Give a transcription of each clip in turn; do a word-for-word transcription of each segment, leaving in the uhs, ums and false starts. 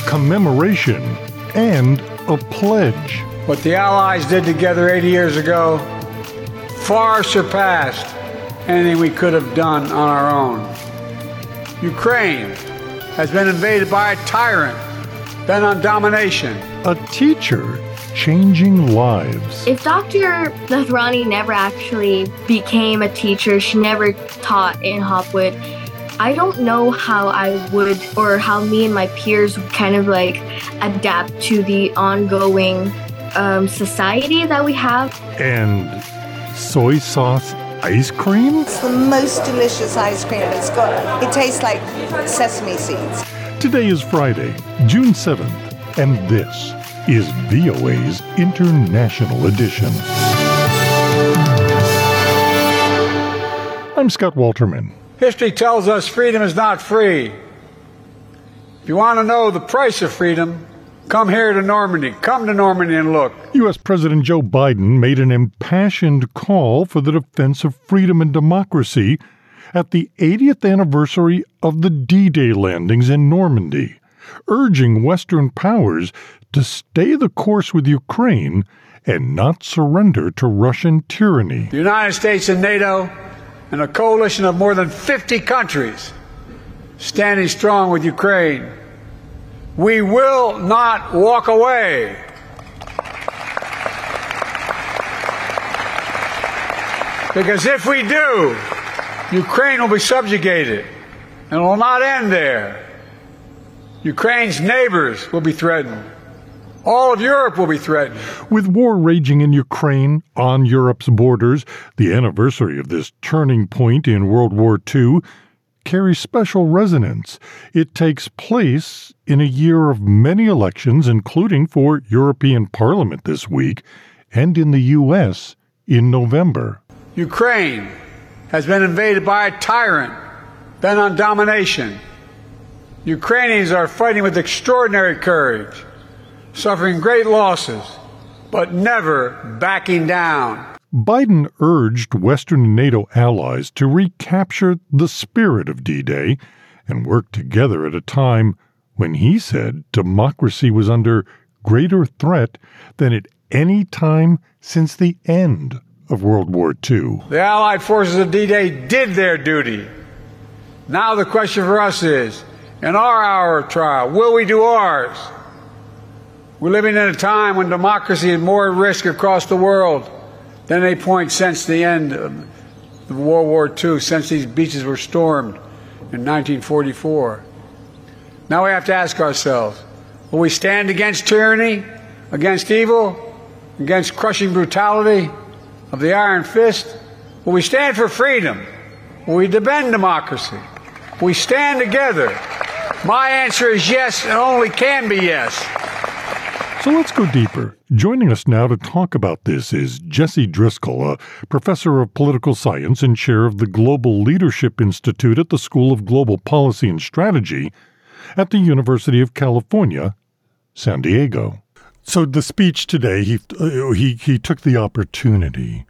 commemoration, and a pledge. What the Allies did together eighty years ago far surpassed anything we could have done on our own. Ukraine has been invaded by a tyrant, bent on domination. A teacher changing lives. If Doctor Nathrani never actually became a teacher, she never taught in Hopwood, I don't know how I would, or how me and my peers would kind of like adapt to the ongoing um, society that we have. And soy sauce ice cream? It's the most delicious ice cream. It's got, it tastes like sesame seeds. Today is Friday, June seventh, and this is V O A's International Edition. I'm Scott Walterman. History tells us freedom is not free. If you want to know the price of freedom, come here to Normandy. Come to Normandy and look. U S. President Joe Biden made an impassioned call for the defense of freedom and democracy at the eightieth anniversary of the D-Day landings in Normandy, urging Western powers to stay the course with Ukraine and not surrender to Russian tyranny. The United States and NATO and a coalition of more than fifty countries standing strong with Ukraine. We will not walk away. Because if we do, Ukraine will be subjugated, and it will not end there. Ukraine's neighbors will be threatened. All of Europe will be threatened. With war raging in Ukraine on Europe's borders, the anniversary of this turning point in World War Two carries special resonance. It takes place in a year of many elections, including for European Parliament this week, and in the U S in November. Ukraine has been invaded by a tyrant bent on domination. Ukrainians are fighting with extraordinary courage, suffering great losses, but never backing down. Biden urged Western and NATO allies to recapture the spirit of D-Day and work together at a time when he said democracy was under greater threat than at any time since the end of World War Two. The Allied forces of D-Day did their duty. Now the question for us is, in our hour of trial, will we do ours? We're living in a time when democracy is more at risk across the world than any point since the end of World War Two, since these beaches were stormed in nineteen forty-four. Now we have to ask ourselves, will we stand against tyranny, against evil, against crushing brutality of the iron fist? Will we stand for freedom? Will we defend democracy? Will we stand together? My answer is yes, and only can be yes. So let's go deeper. Joining us now to talk about this is Jesse Driscoll, a professor of political science and chair of the Global Leadership Institute at the School of Global Policy and Strategy at the University of California, San Diego. So the speech today, he uh, he he took the opportunity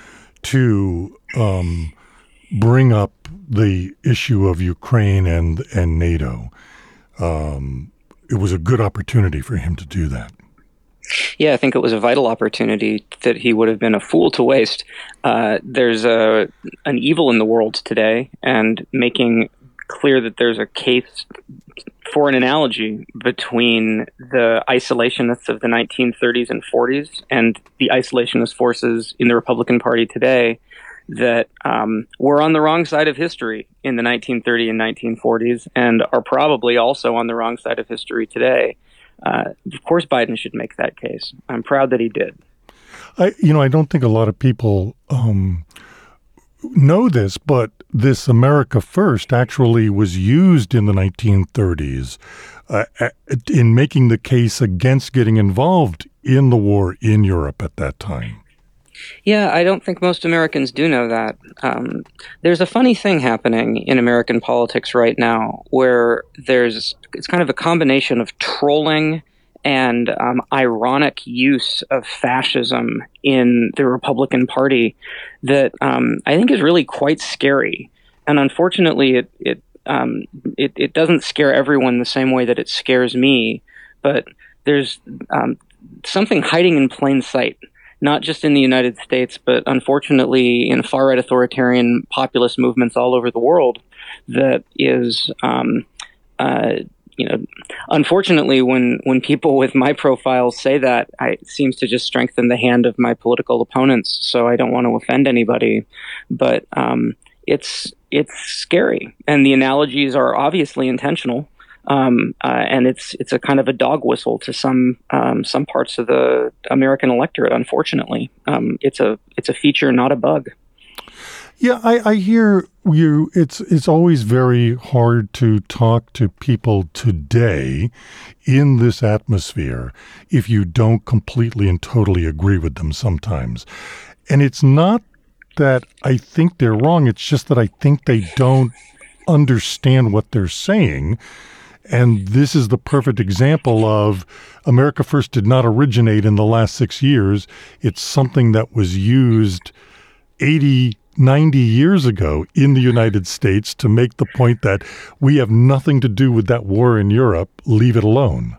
to um, bring up the issue of Ukraine and and NATO. Um, it was a good opportunity for him to do that. Yeah, I think it was a vital opportunity that he would have been a fool to waste. Uh, there's a an evil in the world today, and making clear that there's a case for an analogy between the isolationists of the nineteen thirties and forties and the isolationist forces in the Republican Party today that um, were on the wrong side of history in the nineteen thirties and nineteen forties and are probably also on the wrong side of history today. Uh, of course, Biden should make that case. I'm proud that he did. I, you know, I don't think a lot of people um, know this, but this America First actually was used in the nineteen thirties uh, in making the case against getting involved in the war in Europe at that time. Yeah, I don't think most Americans do know that. Um, there's a funny thing happening in American politics right now where there's it's kind of a combination of trolling and um, ironic use of fascism in the Republican Party that um, I think is really quite scary. And unfortunately, it, it um, it, it doesn't scare everyone the same way that it scares me, but there's um, something hiding in plain sight, not just in the United States, but unfortunately in far-right authoritarian populist movements all over the world that is, um, uh, you know, unfortunately when, when people with my profiles say that, I, it seems to just strengthen the hand of my political opponents. So I don't want to offend anybody, but um, it's it's scary. And the analogies are obviously intentional. Um, uh, and it's it's a kind of a dog whistle to some um, some parts of the American electorate. Unfortunately, um, it's a it's a feature, not a bug. Yeah, I, I hear you. It's it's always very hard to talk to people today in this atmosphere if you don't completely and totally agree with them sometimes. And it's not that I think they're wrong. It's just that I think they don't understand what they're saying. And this is the perfect example of America First did not originate in the last six years. It's something that was used eighty, ninety years ago in the United States to make the point that we have nothing to do with that war in Europe. Leave it alone.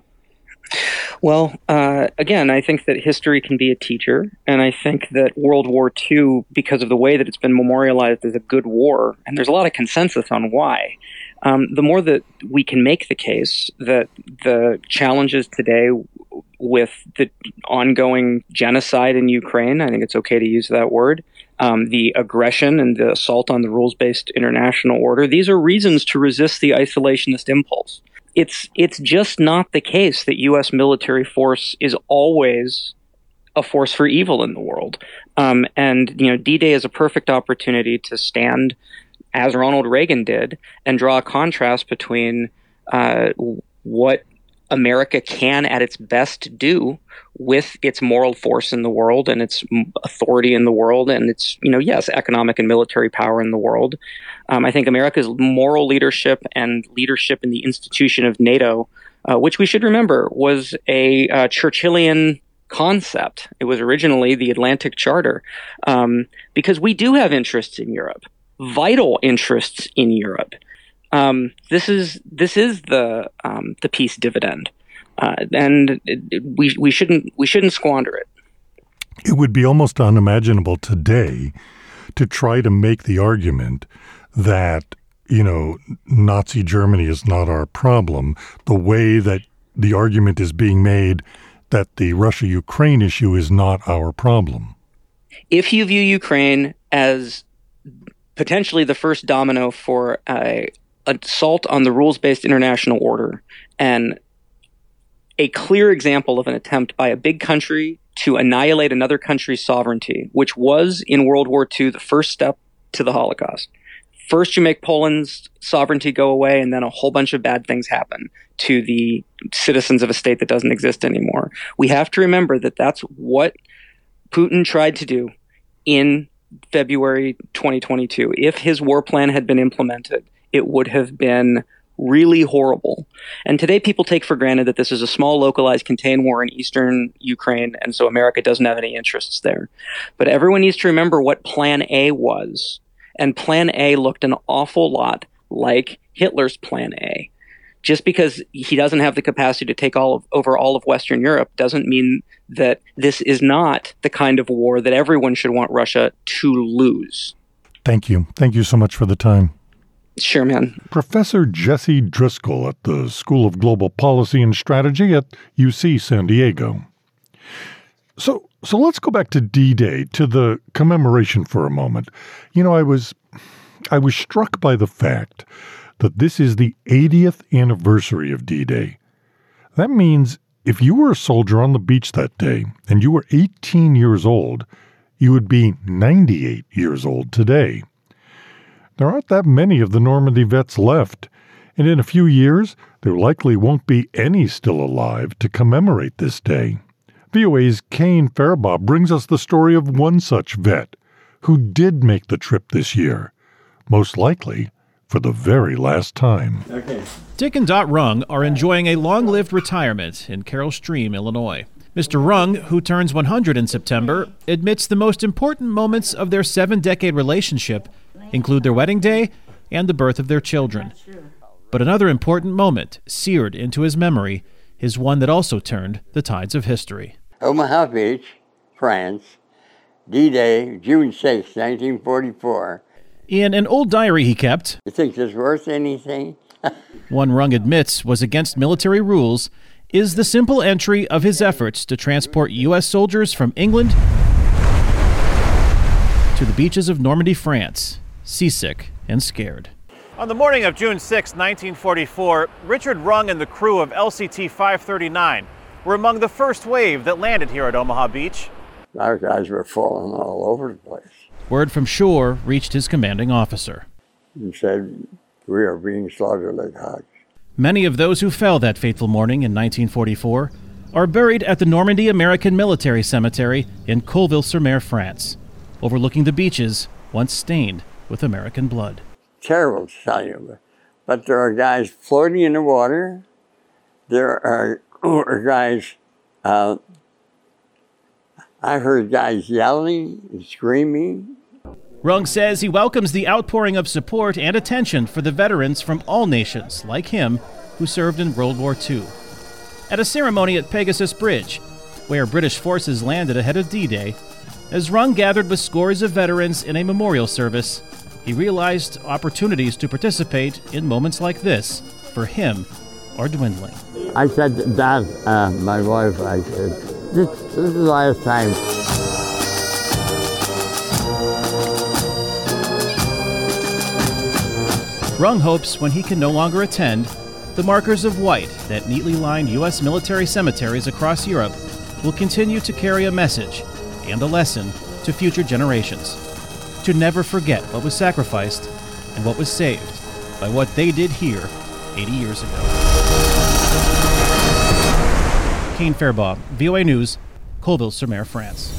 Well, uh, again, I think that history can be a teacher. And I think that World War Two, because of the way that it's been memorialized as a good war, and there's a lot of consensus on why, Um, the more that we can make the case that the challenges today with the ongoing genocide in Ukraine, I think it's okay to use that word, um, the aggression and the assault on the rules-based international order, these are reasons to resist the isolationist impulse. It's it's just not the case that U S military force is always a force for evil in the world. Um, and, you know, D-Day is a perfect opportunity to stand as Ronald Reagan did, and draw a contrast between uh, what America can at its best do with its moral force in the world and its authority in the world and its, you know, yes, economic and military power in the world. Um, I think America's moral leadership and leadership in the institution of NATO, uh, which we should remember was a uh, Churchillian concept. It was originally the Atlantic Charter, um, because we do have interests in Europe. Vital interests in Europe. Um, this is this is the um, the peace dividend, uh, and it, it, we we shouldn't we shouldn't squander it. It would be almost unimaginable today to try to make the argument that, you know, Nazi Germany is not our problem, the way that the argument is being made that the Russia-Ukraine issue is not our problem. If you view Ukraine as potentially the first domino for a assault on the rules-based international order and a clear example of an attempt by a big country to annihilate another country's sovereignty, which was in World War Two the first step to the Holocaust. First, you make Poland's sovereignty go away, and then a whole bunch of bad things happen to the citizens of a state that doesn't exist anymore. We have to remember that that's what Putin tried to do in February twenty twenty-two. If his war plan had been implemented, it would have been really horrible. And today people take for granted that this is a small, localized, contained war in eastern Ukraine, and so America doesn't have any interests there. But everyone needs to remember what Plan A was. And Plan A looked an awful lot like Hitler's Plan A. Just because he doesn't have the capacity to take all of, over all of Western Europe doesn't mean that this is not the kind of war that everyone should want Russia to lose. Thank you. Thank you so much for the time. Sure, man. Professor Jesse Driscoll at the School of Global Policy and Strategy at U C San Diego. So, so let's go back to D-Day, to the commemoration for a moment. You know, I was, I was struck by the fact that this is the eightieth anniversary of D-Day. That means if you were a soldier on the beach that day and you were eighteen years old, you would be ninety-eight years old today. There aren't that many of the Normandy vets left, and in a few years, there likely won't be any still alive to commemorate this day. V O A's Kane Faribaugh brings us the story of one such vet who did make the trip this year, most likely for the very last time. Okay. Dick and Dot Rung are enjoying a long-lived retirement in Carol Stream, Illinois. Mister Rung, who turns one hundred in September, admits the most important moments of their seven-decade relationship include their wedding day, and the birth of their children. But another important moment seared into his memory is one that also turned the tides of history. Omaha Beach, France, D-Day, June sixth, nineteen forty-four. In an old diary he kept, You think this worth anything? one Rung admits was against military rules, is the simple entry of his efforts to transport U S soldiers from England to the beaches of Normandy, France, seasick and scared. On the morning of June sixth, nineteen forty-four, Richard Rung and the crew of L C T five thirty-nine were among the first wave that landed here at Omaha Beach. Our guys were falling all over the place. Word from shore reached his commanding officer. And said, we are being slaughtered like hogs. Many of those who fell that fateful morning in nineteen forty-four are buried at the Normandy American Military Cemetery in Colleville-sur-Mer, France, overlooking the beaches once stained with American blood. Terrible to tell you, but there are guys floating in the water. There are, are guys, uh, I heard guys yelling and screaming. Rung says he welcomes the outpouring of support and attention for the veterans from all nations, like him, who served in World War Two. At a ceremony at Pegasus Bridge, where British forces landed ahead of D-Day, as Rung gathered with scores of veterans in a memorial service, he realized opportunities to participate in moments like this, for him, are dwindling. I said, Dad, uh, my wife, I said, this, this is the last time. Rung hopes when he can no longer attend, the markers of white that neatly line U S military cemeteries across Europe will continue to carry a message and a lesson to future generations, to never forget what was sacrificed and what was saved by what they did here eighty years ago. Kane Fairbaugh, V O A News, Colleville-sur-Mer, France.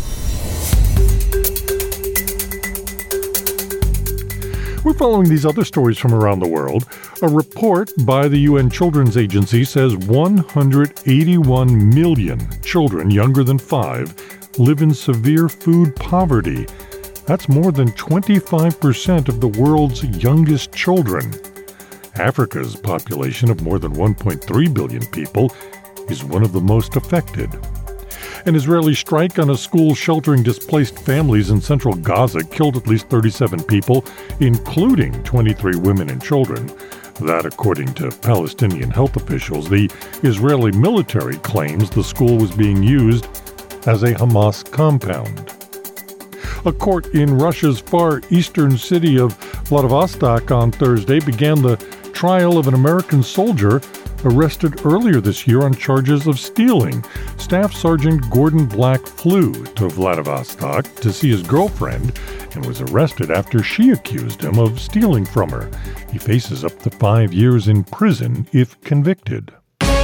We're following these other stories from around the world. A report by the U N Children's Agency says one hundred eighty-one million children younger than five live in severe food poverty. That's more than twenty-five percent of the world's youngest children. Africa's population of more than one point three billion people is one of the most affected. An Israeli strike on a school sheltering displaced families in central Gaza killed at least thirty-seven people, including twenty-three women and children. That, according to Palestinian health officials. The Israeli military claims the school was being used as a Hamas compound. A court in Russia's far eastern city of Vladivostok on Thursday began the trial of an American soldier arrested earlier this year on charges of stealing. Staff Sergeant Gordon Black flew to Vladivostok to see his girlfriend and was arrested after she accused him of stealing from her. He faces up to five years in prison if convicted.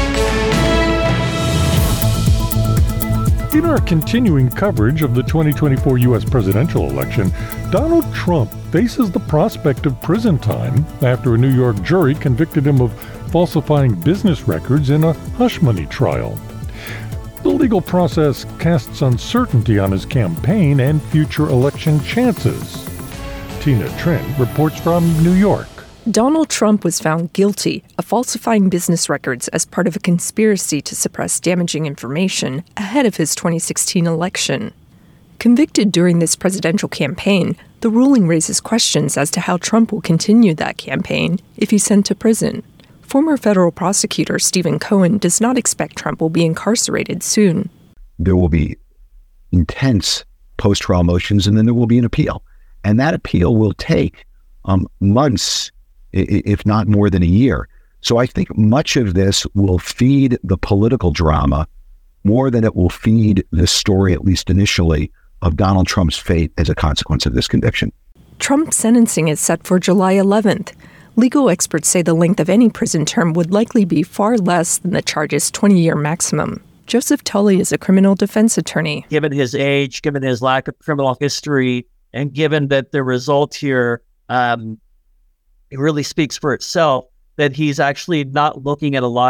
In our continuing coverage of the twenty twenty-four U S presidential election, Donald Trump faces the prospect of prison time after a New York jury convicted him of falsifying business records in a hush money trial. The legal process casts uncertainty on his campaign and future election chances. Tina Trent reports from New York. Donald Trump was found guilty of falsifying business records as part of a conspiracy to suppress damaging information ahead of his twenty sixteen election. Convicted during this presidential campaign, the ruling raises questions as to how Trump will continue that campaign if he's sent to prison. Former federal prosecutor Stephen Cohen does not expect Trump will be incarcerated soon. There will be intense post-trial motions, and then there will be an appeal. And that appeal will take um, months, if not more than a year. So I think much of this will feed the political drama more than it will feed the story, at least initially, of Donald Trump's fate as a consequence of this conviction. Trump's sentencing is set for July eleventh. Legal experts say the length of any prison term would likely be far less than the charge's twenty-year maximum. Joseph Tully is a criminal defense attorney. Given his age, given his lack of criminal history, and given that the result here um, it really speaks for itself, that he's actually not looking at a lot of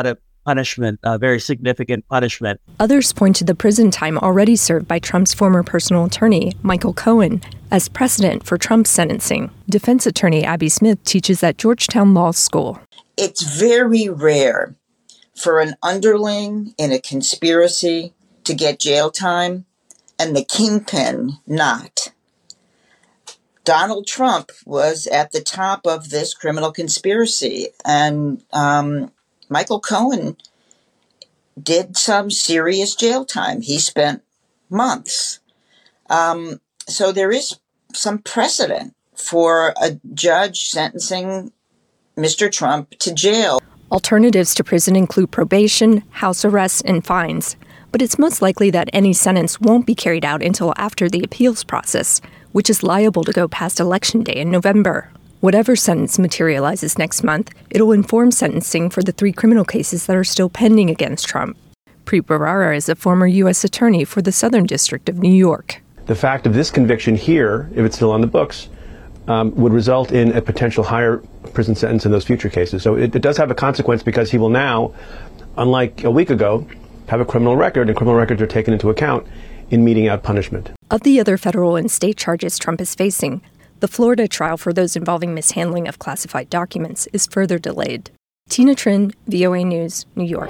punishment, a very significant punishment. Others point to the prison time already served by Trump's former personal attorney, Michael Cohen, as precedent for Trump's sentencing. Defense attorney Abby Smith teaches at Georgetown Law School. It's very rare for an underling in a conspiracy to get jail time and the kingpin not. Donald Trump was at the top of this criminal conspiracy, and um, Michael Cohen did some serious jail time. He spent months. Um, so there is some precedent for a judge sentencing Mister Trump to jail. Alternatives to prison include probation, house arrest, and fines. But it's most likely that any sentence won't be carried out until after the appeals process, which is liable to go past Election Day in November. Whatever sentence materializes next month, it'll inform sentencing for the three criminal cases that are still pending against Trump. Preet Bharara is a former U S attorney for the Southern District of New York. The fact of this conviction here, if it's still on the books, um, would result in a potential higher prison sentence in those future cases. So it, it does have a consequence because he will now, unlike a week ago, have a criminal record, and criminal records are taken into account in meting out punishment. Of the other federal and state charges Trump is facing, the Florida trial for those involving mishandling of classified documents is further delayed. Tina Trin, V O A News, New York.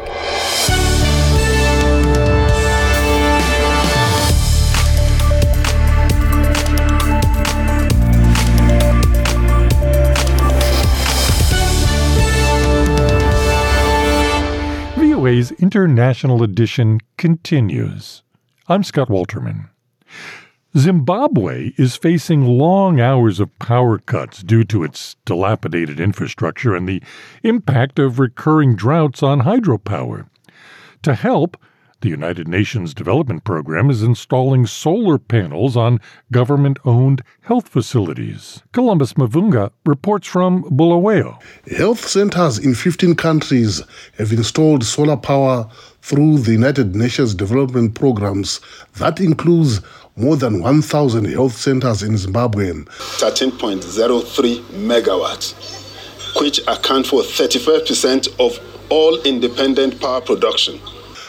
V O A's International Edition continues. I'm Scott Walterman. Zimbabwe is facing long hours of power cuts due to its dilapidated infrastructure and the impact of recurring droughts on hydropower. To help, the United Nations Development Program is installing solar panels on government-owned health facilities. Columbus Mavunga reports from Bulawayo. Health centers in fifteen countries have installed solar power through the United Nations Development Programs. That includes more than one thousand health centers in Zimbabwe. thirteen point zero three megawatts, which account for thirty-five percent of all independent power production.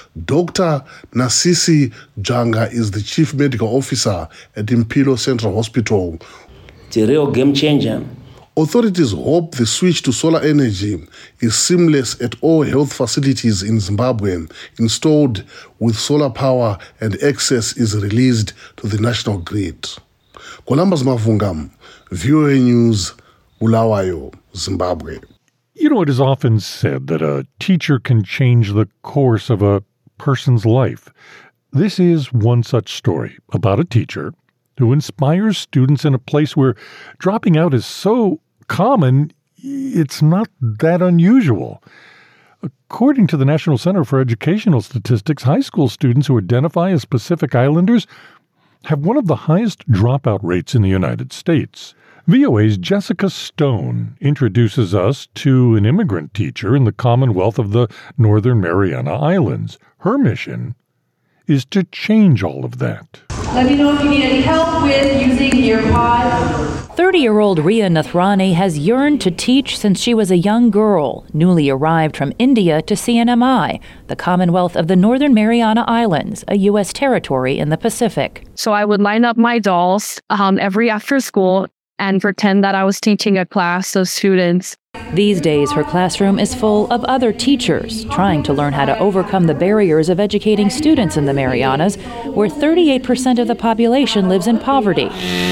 Doctor Nasisi Janga is the Chief Medical Officer at Impilo Central Hospital. It's a real game changer. Authorities hope the switch to solar energy is seamless at all health facilities in Zimbabwe installed with solar power and access is released to the national grid. Columbus Mavungam, V O A News, Bulawayo, Zimbabwe. You know, it is often said that a teacher can change the course of a person's life. This is one such story about a teacher who inspires students in a place where dropping out is so common, it's not that unusual. According to the National Center for Educational Statistics, high school students who identify as Pacific Islanders have one of the highest dropout rates in the United States. V O A's Jessica Stone introduces us to an immigrant teacher in the Commonwealth of the Northern Mariana Islands. Her mission is to change all of that. Let me know if you need any help with using EarPod. thirty-year-old Ria Nathrani has yearned to teach since she was a young girl, newly arrived from India to C N M I, the Commonwealth of the Northern Mariana Islands, a U S territory in the Pacific. So I would line up my dolls um, every after school and pretend that I was teaching a class of students. These days, her classroom is full of other teachers trying to learn how to overcome the barriers of educating students in the Marianas, where thirty-eight percent of the population lives in poverty.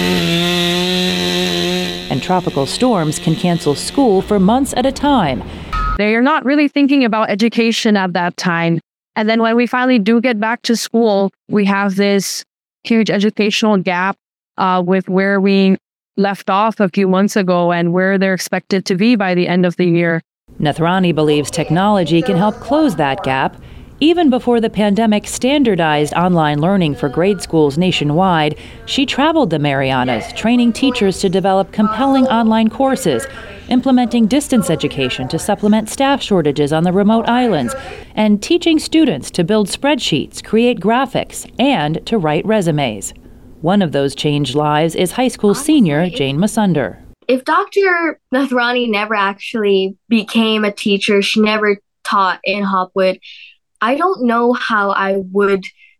And tropical storms can cancel school for months at a time. They are not really thinking about education at that time. And then when we finally do get back to school, we have this huge educational gap uh, with where we left off a few months ago and where they're expected to be by the end of the year. Nathrani believes technology can help close that gap. Even before the pandemic standardized online learning for grade schools nationwide, she traveled the Marianas, training teachers to develop compelling online courses, implementing distance education to supplement staff shortages on the remote islands, and teaching students to build spreadsheets, create graphics, and to write resumes. One of those changed lives is high school senior Jane Masunder. If Doctor Nathrani never actually became a teacher, she never taught in Hopwood, I don't know how I would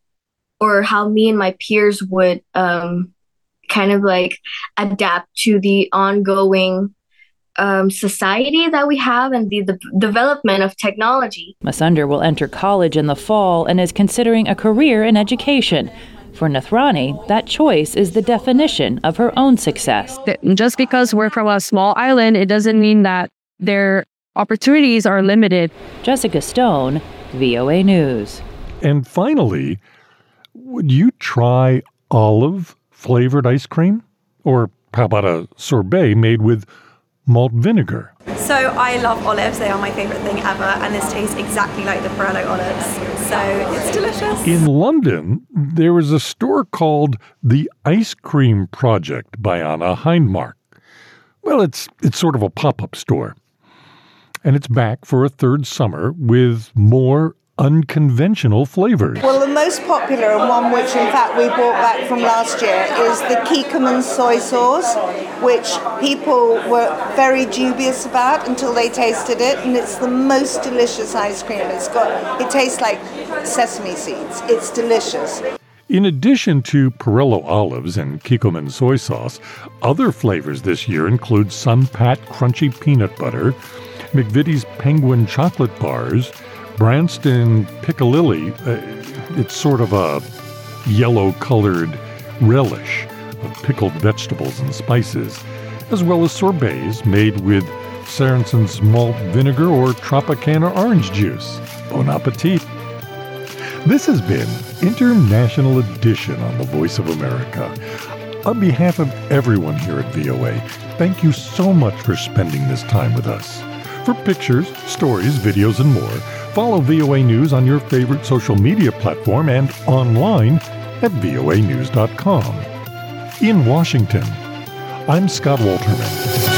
or how me and my peers would um, kind of like adapt to the ongoing um, society that we have and the, the development of technology. Masunder will enter college in the fall and is considering a career in education. For Nathrani, that choice is the definition of her own success. Just because we're from a small island, it doesn't mean that their opportunities are limited. Jessica Stone, V O A News. And finally, would you try olive-flavored ice cream? Or how about a sorbet made with malt vinegar? So I love olives. They are my favourite thing ever. And this tastes exactly like the Perello olives. So it's delicious. In London, there was a store called The Ice Cream Project by Anna Hindmark. Well, it's it's sort of a pop-up store. And it's back for a third summer with more unconventional flavors. Well, the most popular and one which in fact we brought back from last year is the Kikkoman soy sauce, which people were very dubious about until they tasted it, and it's the most delicious ice cream. It's got, it tastes like sesame seeds. It's delicious. In addition to Perello olives and Kikkoman soy sauce, other flavors this year include Sun-Pat crunchy peanut butter, McVitie's penguin chocolate bars, Branston piccalilli, uh, it's sort of a yellow-colored relish of pickled vegetables and spices, as well as sorbets made with Saracens malt vinegar or Tropicana orange juice. Bon appetit! This has been International Edition on the Voice of America. On behalf of everyone here at V O A, thank you so much for spending this time with us. For pictures, stories, videos, and more, follow V O A News on your favorite social media platform and online at V O A news dot com. In Washington, I'm Scott Walterman.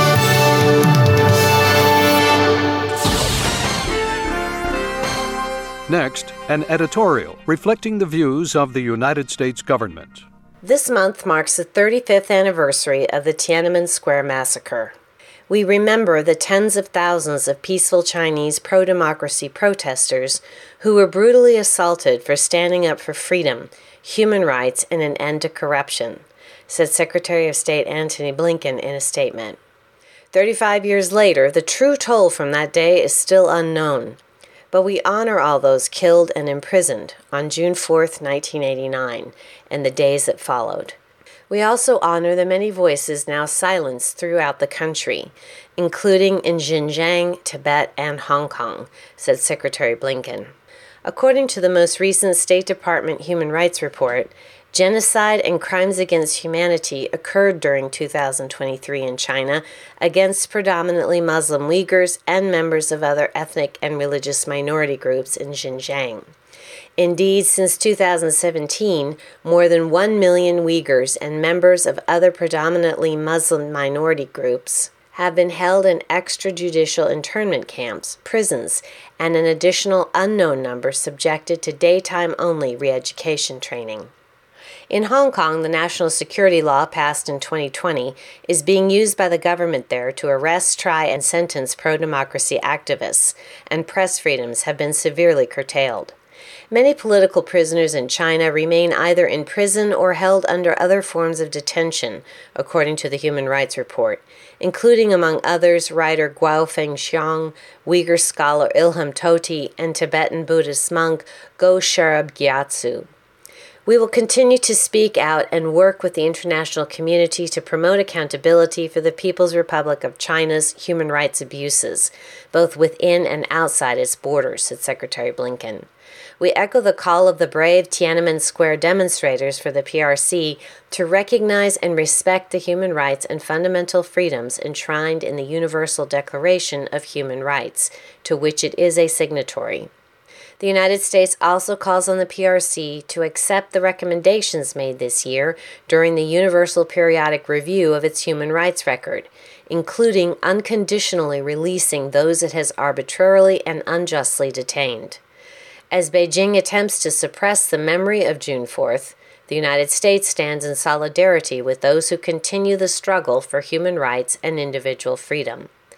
Next, an editorial reflecting the views of the United States government. This month marks the thirty-fifth anniversary of the Tiananmen Square massacre. We remember the tens of thousands of peaceful Chinese pro-democracy protesters who were brutally assaulted for standing up for freedom, human rights, and an end to corruption, said Secretary of State Antony Blinken in a statement. Thirty-five years later, the true toll from that day is still unknown, but we honor all those killed and imprisoned on June fourth, nineteen eighty-nine, and the days that followed. We also honor the many voices now silenced throughout the country, including in Xinjiang, Tibet, and Hong Kong, said Secretary Blinken. According to the most recent State Department Human Rights Report, genocide and crimes against humanity occurred during two thousand twenty-three in China against predominantly Muslim Uyghurs and members of other ethnic and religious minority groups in Xinjiang. Indeed, since two thousand seventeen, more than one million Uyghurs and members of other predominantly Muslim minority groups have been held in extrajudicial internment camps, prisons, and an additional unknown number subjected to daytime-only re-education training. In Hong Kong, the national security law passed in twenty twenty is being used by the government there to arrest, try, and sentence pro-democracy activists, and press freedoms have been severely curtailed. Many political prisoners in China remain either in prison or held under other forms of detention, according to the Human Rights Report, including, among others, writer Guo Fengxiang, Uyghur scholar Ilham Tohti, and Tibetan Buddhist monk Go Sherab Gyatso. We will continue to speak out and work with the international community to promote accountability for the People's Republic of China's human rights abuses, both within and outside its borders, said Secretary Blinken. We echo the call of the brave Tiananmen Square demonstrators for the P R C to recognize and respect the human rights and fundamental freedoms enshrined in the Universal Declaration of Human Rights, to which it is a signatory. The United States also calls on the P R C to accept the recommendations made this year during the Universal Periodic Review of its human rights record, including unconditionally releasing those it has arbitrarily and unjustly detained. As Beijing attempts to suppress the memory of June fourth, the United States stands in solidarity with those who continue the struggle for human rights and individual freedom.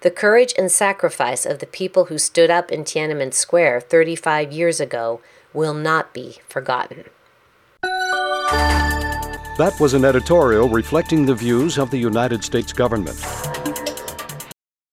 The courage and sacrifice of the people who stood up in Tiananmen Square thirty-five years ago will not be forgotten. That was an editorial reflecting the views of the United States government.